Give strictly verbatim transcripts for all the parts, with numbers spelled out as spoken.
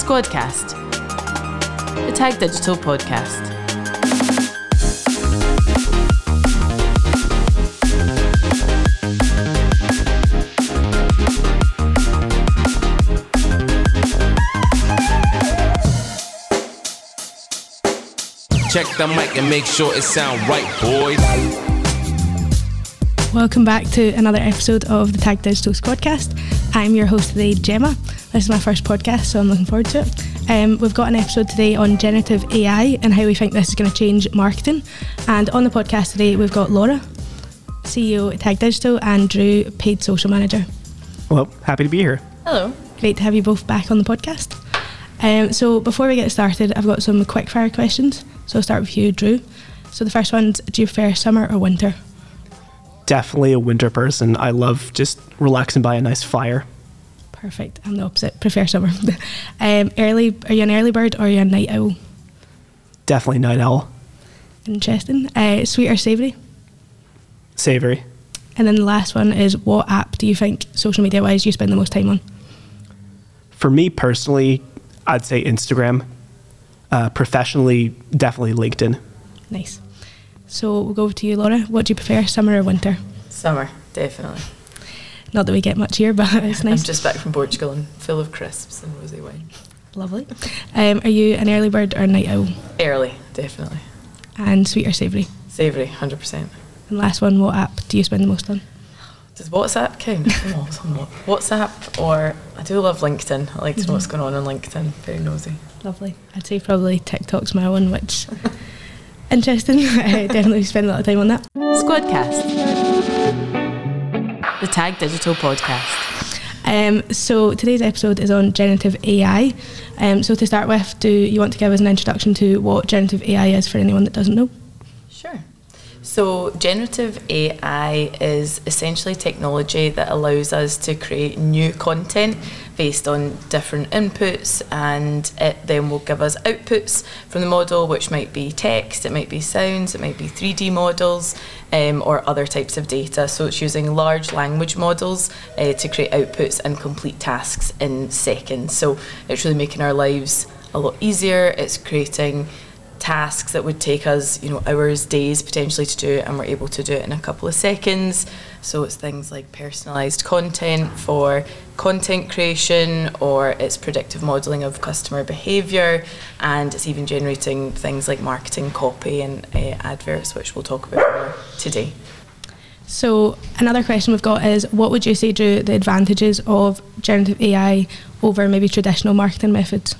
Squadcast, the Tag Digital podcast. Check the mic and make sure it sound right, boys. Welcome back to another episode of the Tag Digital Squadcast. I'm your host today, Gemma. This is my first podcast, so I'm looking forward to it. Um, we've got an episode today on generative A I and how we think this is going to change marketing. And on the podcast today, we've got Laura, C E O at Tag Digital, and Drew, paid social manager. Well, happy to be here. Hello. Great to have you both back on the podcast. Um, so before we get started, I've got some quick fire questions. So I'll start with you, Drew. So the first one's, do you prefer summer or winter? Definitely a winter person. I love just relaxing by a nice fire. Perfect. I'm the opposite. Prefer summer. um, early. Are you an early bird or are you a night owl? Definitely night owl. Interesting. Uh, sweet or savoury? Savory. And then the last one is, what app do you think, social media wise, you spend the most time on? For me personally, I'd say Instagram. Uh, professionally, definitely LinkedIn. Nice. So we'll go over to you, Laura. What do you prefer, summer or winter? Summer, definitely. Not that we get much here, but it's nice. I'm just back from Portugal and full of crisps and rosé wine. Lovely. Um, are you an early bird or a night owl? Early, definitely. And sweet or savoury? Savoury, one hundred percent. And last one, what app do you spend the most on? Does WhatsApp count? Oh, somewhat. WhatsApp, or I do love LinkedIn. I like to know what's going on on LinkedIn. Very nosy. Lovely. I'd say probably TikTok's my one, which interesting. I definitely spend a lot of time on that. Squadcast, the Tag Digital podcast. Um, so today's episode is on generative A I. Um, so to start with, do you want to give us an introduction to what generative A I is for anyone that doesn't know? Sure. So generative A I is essentially technology that allows us to create new content based on different inputs, and it then will give us outputs from the model, which might be text, it might be sounds, it might be three D models, um, or other types of data. So it's using large language models uh, to create outputs and complete tasks in seconds. So it's really making our lives a lot easier. It's creating tasks that would take us, you know, hours, days potentially to do it, and we're able to do it in a couple of seconds. So it's things like personalised content for content creation, or it's predictive modelling of customer behaviour, and it's even generating things like marketing copy and uh, adverts, which we'll talk about more today. So another question we've got is, what would you say, Drew, the advantages of generative A I over maybe traditional marketing methods?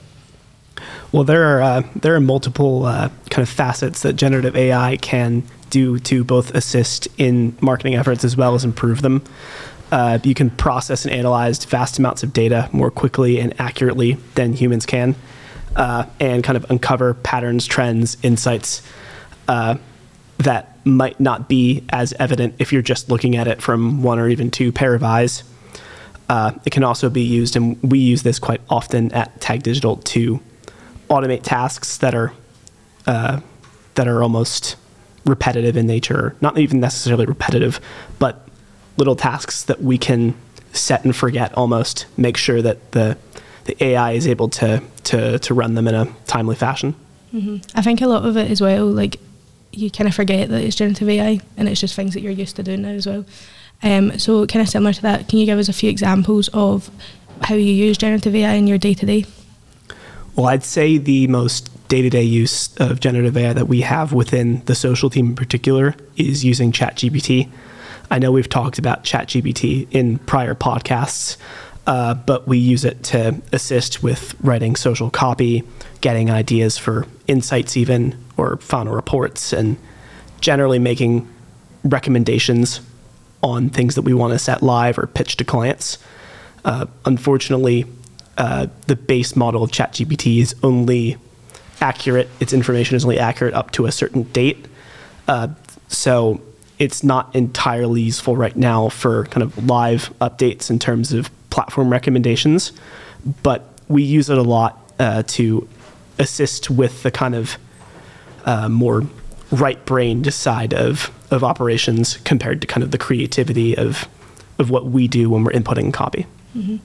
Well, there are uh, there are multiple uh, kind of facets that generative A I can do to both assist in marketing efforts as well as improve them. Uh, you can process and analyze vast amounts of data more quickly and accurately than humans can, uh, and kind of uncover patterns, trends, insights uh, that might not be as evident if you're just looking at it from one or even two pair of eyes. Uh, it can also be used, and we use this quite often at Tag Digital, to automate tasks that are uh, that are almost repetitive in nature, not even necessarily repetitive, but little tasks that we can set and forget almost, make sure that the the A I is able to to to run them in a timely fashion. Mm-hmm. I think a lot of it as well, like you kind of forget that it's generative A I and it's just things that you're used to doing now as well. Um, so kind of similar to that, can you give us a few examples of how you use generative A I in your day-to-day? Well, I'd say the most day-to-day use of generative A I that we have within the social team in particular is using ChatGPT. I know we've talked about ChatGPT in prior podcasts, uh, but we use it to assist with writing social copy, getting ideas for insights even, or final reports, and generally making recommendations on things that we want to set live or pitch to clients. Uh, unfortunately, Uh, the base model of ChatGPT is only accurate, its information is only accurate up to a certain date. Uh, so it's not entirely useful right now for kind of live updates in terms of platform recommendations, but we use it a lot uh, to assist with the kind of uh, more right-brained side of, of operations compared to kind of the creativity of, of what we do when we're inputting copy. Mm-hmm.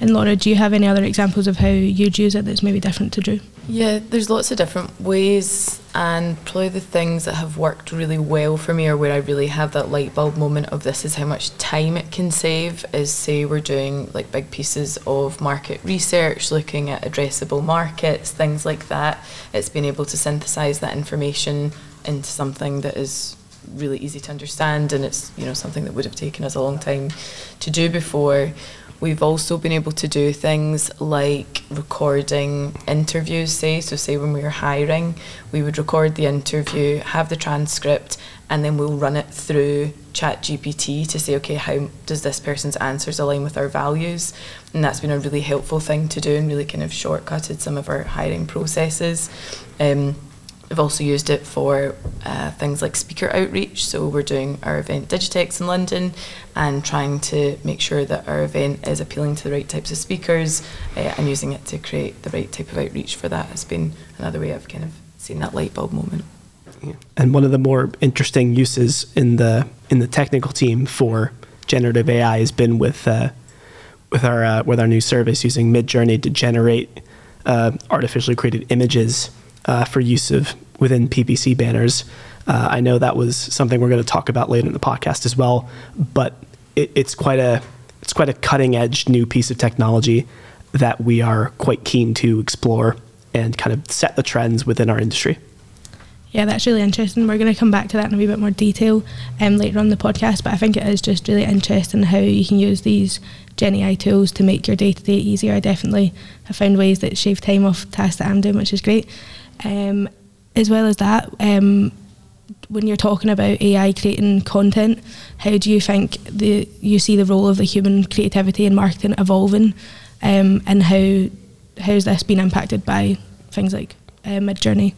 And Laura, do you have any other examples of how you'd use it that's maybe different to Drew? Yeah, there's lots of different ways, and probably the things that have worked really well for me, or where I really have that light bulb moment of this is how much time it can save, is say we're doing like big pieces of market research, looking at addressable markets, things like that. It's been able to synthesize that information into something that is really easy to understand, and it's, you know, something that would have taken us a long time to do before. We've also been able to do things like recording interviews, say. So say when we were hiring, we would record the interview, have the transcript, and then we'll run it through ChatGPT to say, okay, how does this person's answers align with our values? And that's been a really helpful thing to do, and really kind of shortcutted some of our hiring processes. Um, We've also used it for uh, things like speaker outreach. So we're doing our event Digitex in London and trying to make sure that our event is appealing to the right types of speakers, uh, and using it to create the right type of outreach for that has been another way I've kind of seen that light bulb moment. Yeah. And one of the more interesting uses in the in the technical team for generative A I has been with uh, with our uh, with our new service using Midjourney to generate uh, artificially created images Uh, for use of within P P C banners. Uh, I know that was something we're going to talk about later in the podcast as well, but it, it's quite a it's quite a cutting edge new piece of technology that we are quite keen to explore and kind of set the trends within our industry. Yeah, that's really interesting. We're going to come back to that in a wee bit more detail um, later on the podcast, but I think it is just really interesting how you can use these Gen A I tools to make your day-to-day easier. I definitely have found ways that shave time off tasks that I'm doing, which is great. Um, as well as that, um, when you're talking about A I creating content, how do you think the you see the role of the human creativity in marketing evolving, um, and how how has this been impacted by things like uh, Midjourney?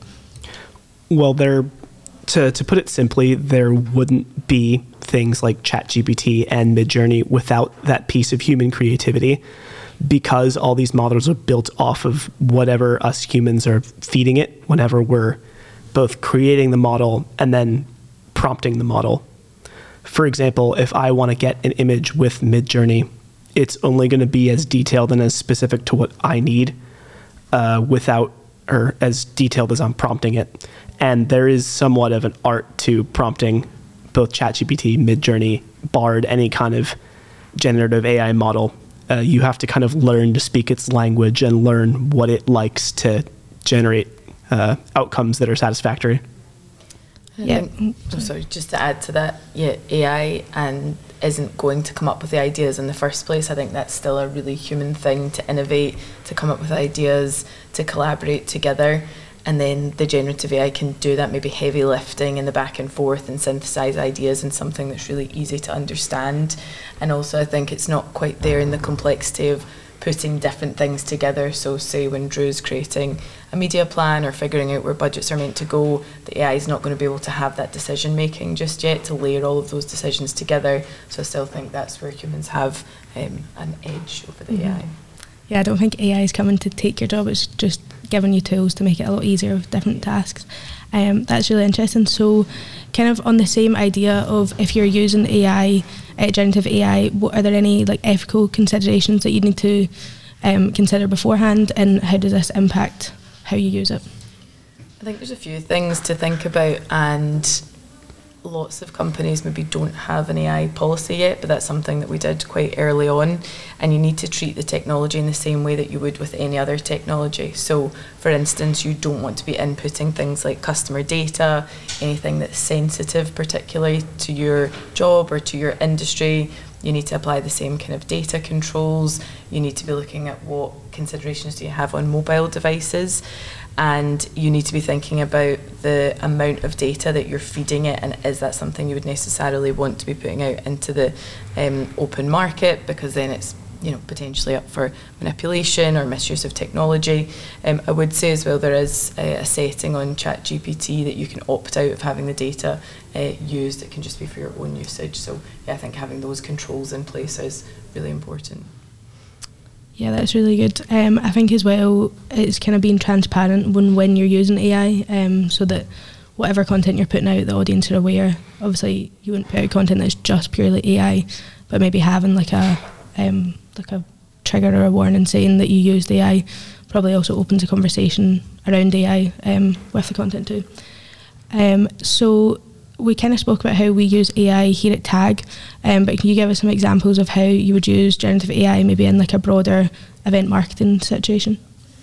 Well, there, to to put it simply, there wouldn't be things like ChatGPT and Midjourney without that piece of human creativity, because all these models are built off of whatever us humans are feeding it whenever we're both creating the model and then prompting the model. For example, if I want to get an image with Midjourney, it's only going to be as detailed and as specific to what I need, uh, without, or as detailed as I'm prompting it. And there is somewhat of an art to prompting both ChatGPT, Midjourney, Bard, any kind of generative A I model. Uh, you have to kind of learn to speak its language and learn what it likes to generate uh, outcomes that are satisfactory. Yeah. Think, oh, sorry, just to add to that, yeah, A I and isn't going to come up with the ideas in the first place. I think that's still a really human thing, to innovate, to come up with ideas, to collaborate together. And then the generative A I can do that maybe heavy lifting in the back and forth and synthesize ideas in something that's really easy to understand. And also I think it's not quite there in the complexity of putting different things together. So say when Drew's creating a media plan or figuring out where budgets are meant to go, the A I is not going to be able to have that decision making just yet to layer all of those decisions together. So I still think that's where humans have um, an edge over the mm-hmm. A I. Yeah, I don't think A I is coming to take your job. It's just giving you tools to make it a lot easier with different tasks. Um, that's really interesting. So kind of on the same idea of if you're using A I, uh, generative A I, what, are there any like ethical considerations that you need to um, consider beforehand, and how does this impact how you use it? I think there's a few things to think about, and lots of companies maybe don't have an A I policy yet, but that's something that we did quite early on. And you need to treat the technology in the same way that you would with any other technology. So for instance, you don't want to be inputting things like customer data, anything that's sensitive particularly to your job or to your industry. You need to apply the same kind of data controls. You need to be looking at what considerations do you have on mobile devices. And you need to be thinking about the amount of data that you're feeding it, and is that something you would necessarily want to be putting out into the um, open market, because then it's, you know, potentially up for manipulation or misuse of technology. Um, I would say as well there is a, a setting on ChatGPT that you can opt out of having the data uh, used. It can just be for your own usage. So yeah, I think having those controls in place is really important. Yeah, that's really good. Um, I think as well, it's kind of being transparent when, when you're using A I, um, so that whatever content you're putting out, the audience are aware. Obviously, you wouldn't put out content that's just purely A I, but maybe having like a um, like a trigger or a warning saying that you used A I. Probably also opens a conversation around A I um, with the content too. Um, so we kind of spoke about how we use A I here at Tag, um, but can you give us some examples of how you would use generative A I maybe in like a broader event marketing situation?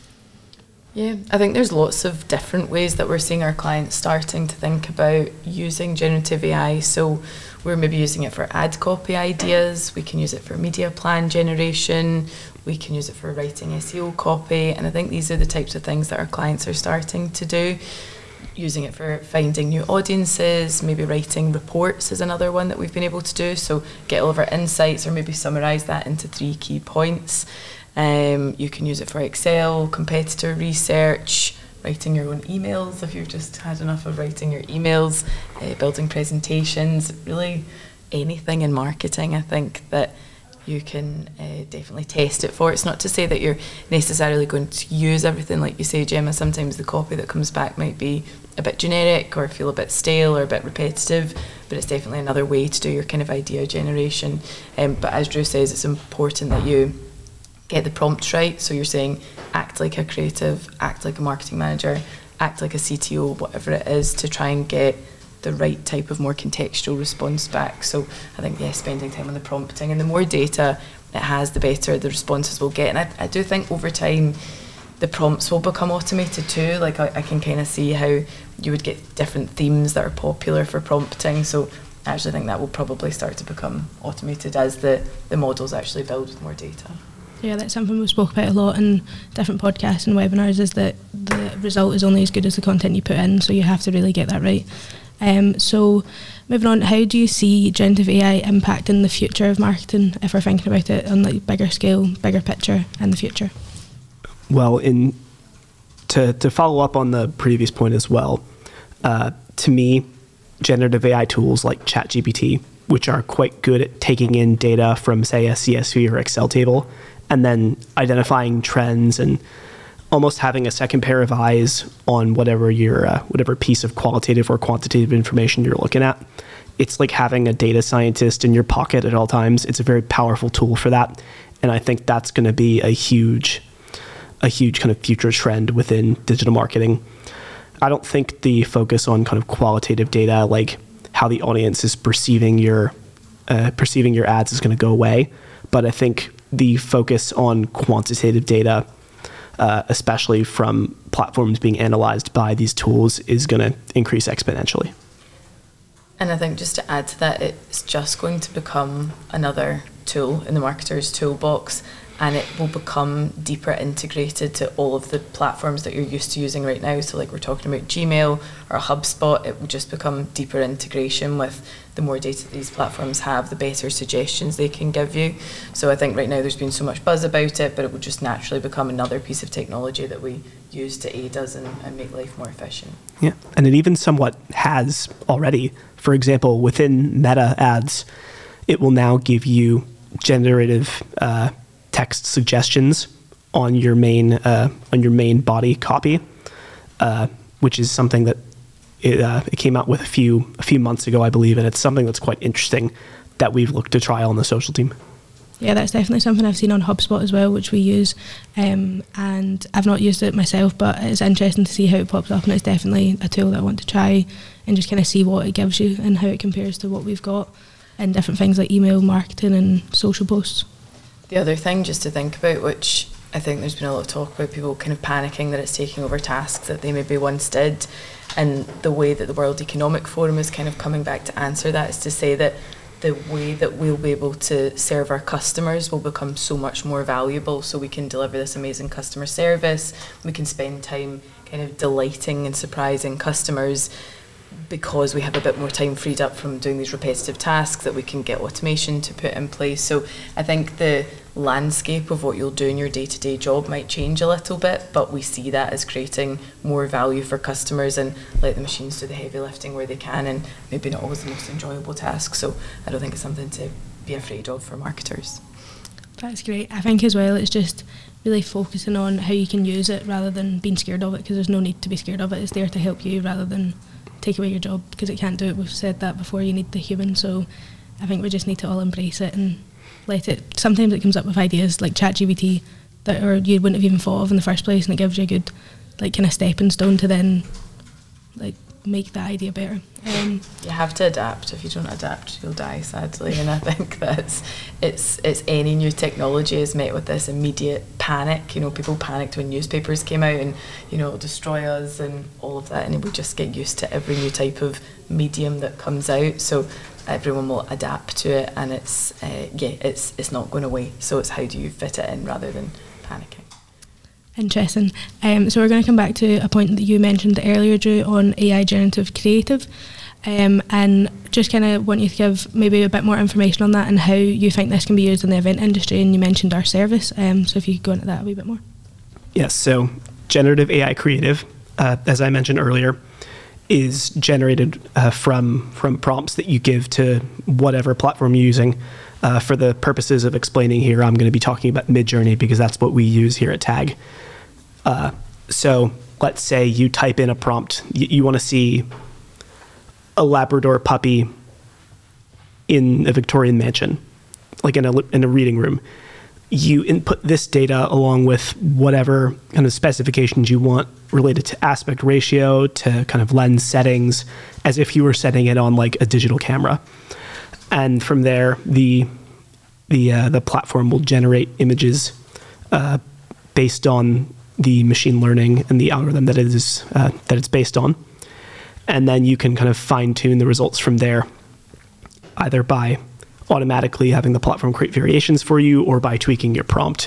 Yeah, I think there's lots of different ways that we're seeing our clients starting to think about using generative A I. So we're maybe using it for ad copy ideas, we can use it for media plan generation, we can use it for writing S E O copy, and I think these are the types of things that our clients are starting to do. Using it for finding new audiences, maybe writing reports is another one that we've been able to do. So get all of our insights or maybe summarise that into three key points. Um, you can use it for Excel, competitor research, writing your own emails if you've just had enough of writing your emails, uh, building presentations, really anything in marketing, I think, that you can uh, definitely test it for. It's not to say that you're necessarily going to use everything, like you say, Gemma. Sometimes the copy that comes back might be a bit generic or feel a bit stale or a bit repetitive, but it's definitely another way to do your kind of idea generation. Um, but as Drew says, it's important that you get the prompts right. So you're saying act like a creative, act like a marketing manager, act like a C T O, whatever it is, to try and get the right type of more contextual response back. So I think, yeah, spending time on the prompting, and the more data it has, the better the responses we'll get. And I, I do think over time the prompts will become automated too. Like I, I can kind of see how you would get different themes that are popular for prompting. So I actually think that will probably start to become automated as the, the models actually build with more data. Yeah, that's something we've spoke about a lot in different podcasts and webinars, is that the result is only as good as the content you put in, so you have to really get that right. Um, so moving on, how do you see generative A I impacting the future of marketing, if we're thinking about it on like bigger scale, bigger picture in the future? Well, in to, to follow up on the previous point as well, uh, to me, generative A I tools like ChatGPT, which are quite good at taking in data from, say, a C S V or Excel table, and then identifying trends and almost having a second pair of eyes on whatever your uh, whatever piece of qualitative or quantitative information you're looking at. It's like having a data scientist in your pocket at all times. It's a very powerful tool for that, and I think that's going to be a huge, a huge kind of future trend within digital marketing. I don't think the focus on kind of qualitative data, like how the audience is perceiving your uh, perceiving your ads, is going to go away, but I think the focus on quantitative data, uh, especially from platforms being analyzed by these tools, is going to increase exponentially. And I think just to add to that, it's just going to become another tool in the marketer's toolbox, and it will become deeper integrated to all of the platforms that you're used to using right now. So like we're talking about Gmail or HubSpot, it will just become deeper integration with the more data that these platforms have, the better suggestions they can give you. So I think right now there's been so much buzz about it, but it will just naturally become another piece of technology that we use to aid us and, and make life more efficient. Yeah, and it even somewhat has already. For example, within Meta ads, it will now give you generative uh, text suggestions on your main uh, on your main body copy, uh, which is something that it, uh, it came out with a few a few months ago, I believe, and it's something that's quite interesting that we've looked to try on the social team. Yeah, that's definitely something I've seen on HubSpot as well, which we use, um, and I've not used it myself, but it's interesting to see how it pops up, and it's definitely a tool that I want to try and just kind of see what it gives you and how it compares to what we've got in different things like email marketing and social posts. The other thing just to think about, which I think there's been a lot of talk about, people kind of panicking that it's taking over tasks that they maybe once did, and the way that the World Economic Forum is kind of coming back to answer that is to say that the way that we'll be able to serve our customers will become so much more valuable, so we can deliver this amazing customer service, we can spend time kind of delighting and surprising customers because we have a bit more time freed up from doing these repetitive tasks that we can get automation to put in place. So I think the landscape of what you'll do in your day-to-day job might change a little bit, but we see that as creating more value for customers and let the machines do the heavy lifting where they can, and maybe not always the most enjoyable task. So I don't think it's something to be afraid of for marketers. That's great. I think as well it's just really focusing on how you can use it rather than being scared of it, because there's no need to be scared of it. It's there to help you rather than take away your job, because it can't do it. We've said that before, you need the human. So I think we just need to all embrace it and let it, sometimes it comes up with ideas like ChatGPT that or you wouldn't have even thought of in the first place, and it gives you a good like kind of stepping stone to then like make that idea better. Um, you have to adapt. If you don't adapt, you'll die, sadly. And I think that's it's it's any new technology is met with this immediate panic. You know, people panicked when newspapers came out and, you know, it'll destroy us and all of that, and we just get used to every new type of medium that comes out. So everyone will adapt to it, and it's uh, yeah, it's it's not going away. So it's how do you fit it in rather than panicking. Interesting. Um, so we're going to come back to a point that you mentioned earlier, Drew, on A I generative creative, um, and just kind of want you to give maybe a bit more information on that and how you think this can be used in the event industry. And you mentioned our service, um, so if you could go into that a wee bit more. Yes, so generative A I creative, uh, as I mentioned earlier, is generated uh, from from prompts that you give to whatever platform you're using. Uh, for the purposes of explaining here, I'm going to be talking about Midjourney because that's what we use here at Tag. Uh, so let's say you type in a prompt. You, you want to see a Labrador puppy in a Victorian mansion, like in a, in a reading room. You input this data along with whatever kind of specifications you want related to aspect ratio, to kind of lens settings, as if you were setting it on like a digital camera. And from there, the the uh, the platform will generate images uh, based on the machine learning and the algorithm that it is uh, that it's based on, and then you can kind of fine tune the results from there, either by automatically having the platform create variations for you or by tweaking your prompt.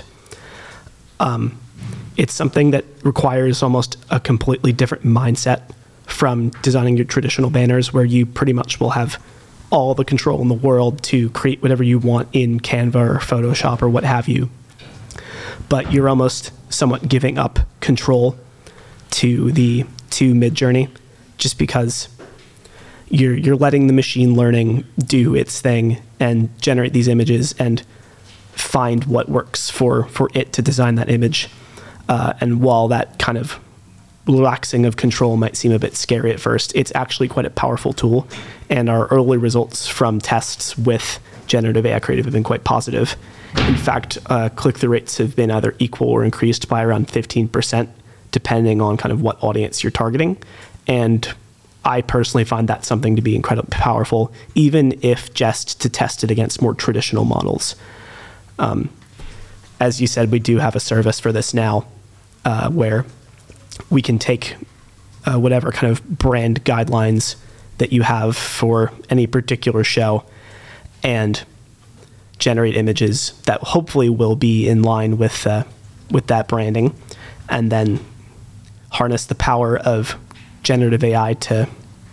Um, it's something that requires almost a completely different mindset from designing your traditional banners, where you pretty much will have all the control in the world to create whatever you want in Canva or Photoshop or what have you. But you're almost somewhat giving up control to the to Midjourney, just because you're you're letting the machine learning do its thing and generate these images and find what works for for it to design that image. Uh, and while that kind of relaxing of control might seem a bit scary at first, it's actually quite a powerful tool, and our early results from tests with generative A I creative have been quite positive. In fact, uh, click-through rates have been either equal or increased by around fifteen percent, depending on kind of what audience you're targeting. And I personally find that something to be incredibly powerful, even if just to test it against more traditional models. Um, as you said, we do have a service for this now, uh, where we can take uh, whatever kind of brand guidelines that you have for any particular show and generate images that hopefully will be in line with uh, with that branding, and then harness the power of generative A I to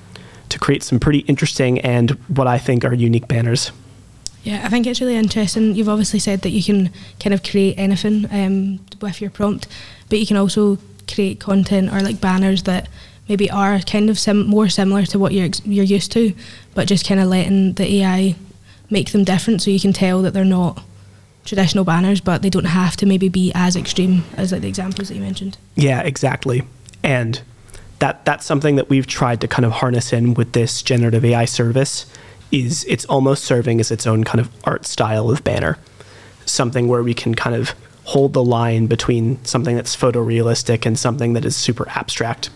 to create some pretty interesting and what I think are unique banners. Yeah, I think it's really interesting. You've obviously said that you can kind of create anything um, with your prompt, but you can also create content or like banners that maybe are kind of sim- more similar to what you're ex- you're used to, but just kind of letting the A I make them different, so you can tell that they're not traditional banners, but they don't have to maybe be as extreme as like the examples that you mentioned. Yeah, exactly. And that that's something that we've tried to kind of harness in with this generative A I service. Is it's almost serving as its own kind of art style of banner, something where we can kind of hold the line between something that's photorealistic and something that is super abstract.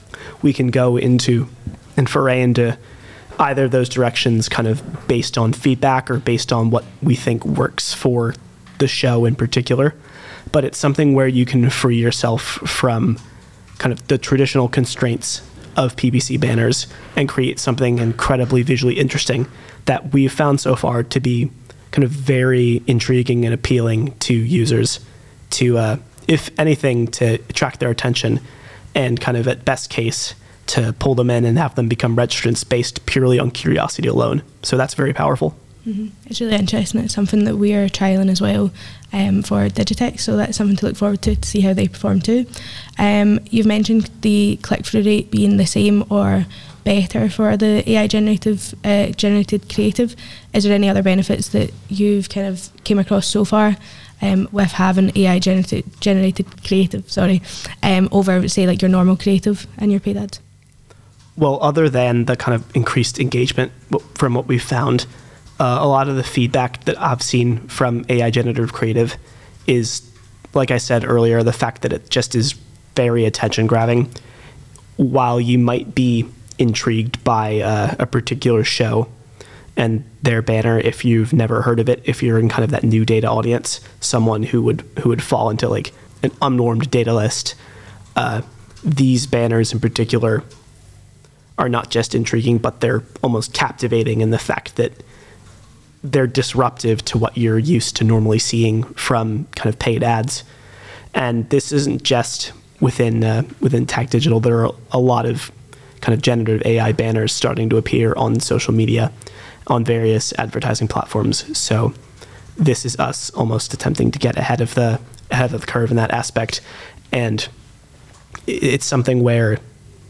We can go into and foray into either of those directions kind of based on feedback or based on what we think works for the show in particular. But it's something where you can free yourself from kind of the traditional constraints of P P C banners and create something incredibly visually interesting that we've found so far to be kind of very intriguing and appealing to users, to, uh, if anything, to attract their attention, and kind of at best case, to pull them in and have them become registrants based purely on curiosity alone. So that's very powerful. Mm-hmm. It's really interesting. It's something that we are trialling as well um, for Digitex, so that's something to look forward to, to see how they perform too. Um, you've mentioned the click-through rate being the same or better for the A I generative uh, generated creative. Is there any other benefits that you've kind of came across so far um, with having A I generated generated creative, sorry, um, over say like your normal creative and your paid ads? Well, other than the kind of increased engagement from what we've found, uh, a lot of the feedback that I've seen from A I generative creative is, like I said earlier, the fact that it just is very attention grabbing. While you might be intrigued by uh, a particular show and their banner, if you've never heard of it, if you're in kind of that new data audience, someone who would who would fall into like an unnormed data list, uh, these banners in particular are not just intriguing, but they're almost captivating in the fact that they're disruptive to what you're used to normally seeing from kind of paid ads. And this isn't just within uh, within Tag Digital. There are a lot of kind of generative A I banners starting to appear on social media, on various advertising platforms. So this is us almost attempting to get ahead of the ahead of the curve in that aspect. And it's something where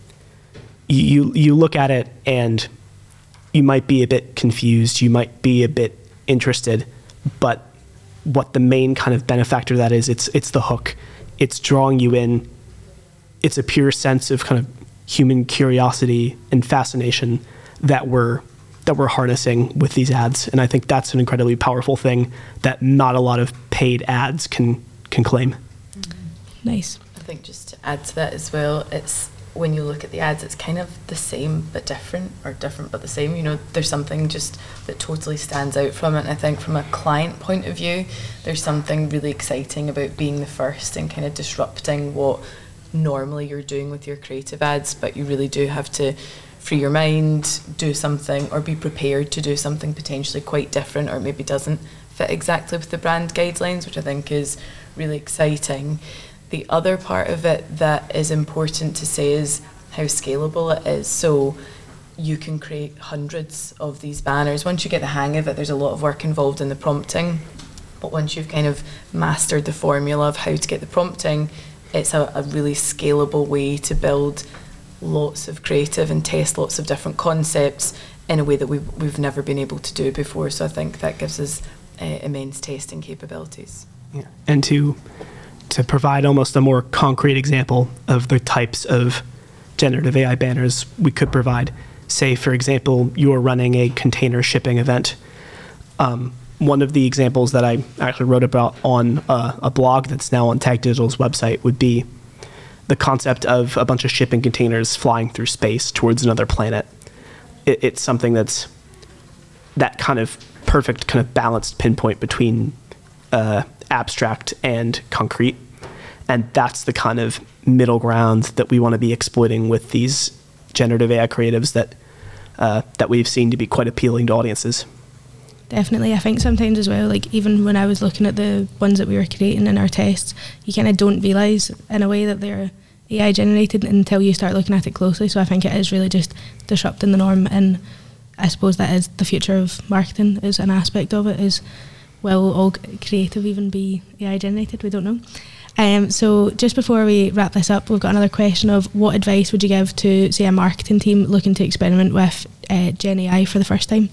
you you look at it and you might be a bit confused, you might be a bit interested, but what the main kind of benefactor of that is, it's it's the hook. It's drawing you in. It's a pure sense of kind of human curiosity and fascination that we're that we're harnessing with these ads. And I think that's an incredibly powerful thing that not a lot of paid ads can can claim. Nice. I think just to add to that as well, it's when you look at the ads, it's kind of the same but different, or different but the same. You know, there's something just that totally stands out from it. And I think from a client point of view, there's something really exciting about being the first and kind of disrupting what normally you're doing with your creative ads, but you really do have to free your mind, do something, or be prepared to do something potentially quite different, or maybe doesn't fit exactly with the brand guidelines, which I think is really exciting. The other part of it that is important to say is how scalable it is. So you can create hundreds of these banners. Once you get the hang of it, there's a lot of work involved in the prompting, but once you've kind of mastered the formula of how to get the prompting, it's a, a really scalable way to build lots of creative and test lots of different concepts in a way that we've, we've never been able to do before. So I think that gives us uh, immense testing capabilities. Yeah. And to to provide almost a more concrete example of the types of generative A I banners we could provide, say, for example, you're running a container shipping event. Um, one of the examples that I actually wrote about on uh, a blog that's now on Tag Digital's website would be the concept of a bunch of shipping containers flying through space towards another planet. It, it's something that's that kind of perfect, kind of balanced pinpoint between uh, abstract and concrete. And that's the kind of middle ground that we want to be exploiting with these generative A I creatives that uh, that we've seen to be quite appealing to audiences. Definitely. I think sometimes as well, like even when I was looking at the ones that we were creating in our tests, you kind of don't realise in a way that they're A I generated until you start looking at it closely. So I think it is really just disrupting the norm, and I suppose that is the future of marketing, is an aspect of it, is will all creative even be A I generated? We don't know. Um, so just before we wrap this up, we've got another question of what advice would you give to, say, a marketing team looking to experiment with uh, Gen A I for the first time?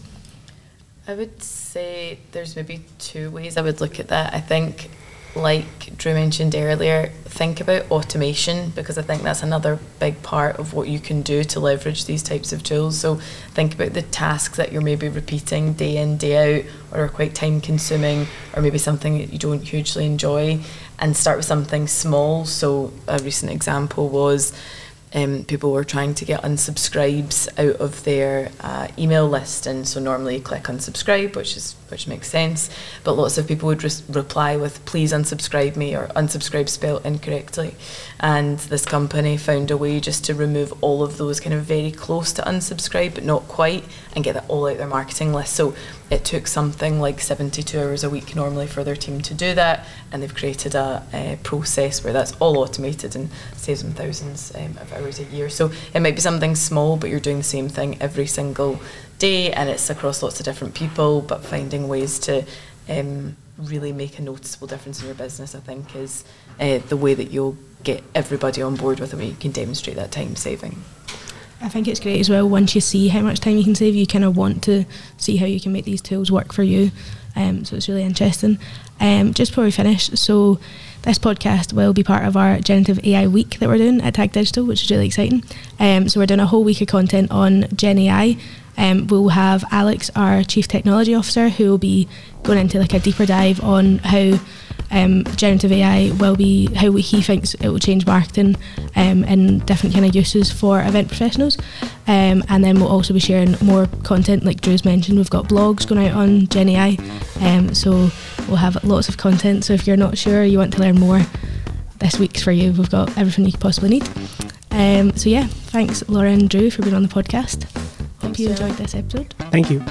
I would say there's maybe two ways I would look at that. I think, like Drew mentioned earlier, think about automation, because I think that's another big part of what you can do to leverage these types of tools. So think about the tasks that you're maybe repeating day in, day out, or are quite time consuming, or maybe something that you don't hugely enjoy, and start with something small. So a recent example was Um, people were trying to get unsubscribes out of their uh, email list, and so normally you click unsubscribe, which is which makes sense, but lots of people would just reply with "please unsubscribe me" or "unsubscribe spelled incorrectly," and this company found a way just to remove all of those kind of very close to unsubscribe but not quite, and get that all out their marketing list. So it took something like seventy-two hours a week normally for their team to do that, and they've created a, a process where that's all automated and saves them thousands um, of hours a year. So it might be something small, but you're doing the same thing every single day, and it's across lots of different people, but finding ways to um, really make a noticeable difference in your business, I think, is uh, the way that you'll get everybody on board with it, where you can demonstrate that time saving. I think it's great as well, once you see how much time you can save, you kind of want to see how you can make these tools work for you. Um, so it's really interesting. Um, just before we finish, so this podcast will be part of our Generative A I week that we're doing at Tag Digital, which is really exciting. Um, so we're doing a whole week of content on Gen A I. Um, we'll have Alex, our Chief Technology Officer, who will be going into like a deeper dive on how um, generative A I will be, how he thinks it will change marketing um, and different kind of uses for event professionals. Um, and then we'll also be sharing more content, like Drew's mentioned. We've got blogs going out on Gen A I, um, so we'll have lots of content. So if you're not sure, you want to learn more, this week's for you. We've got everything you could possibly need. Um, so yeah, thanks Laura and Drew for being on the podcast. Hope you enjoyed this episode. Thank you.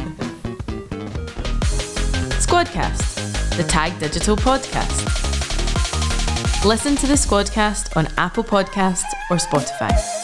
Squadcast, the Tag Digital podcast. Listen to the Squadcast on Apple Podcasts or Spotify.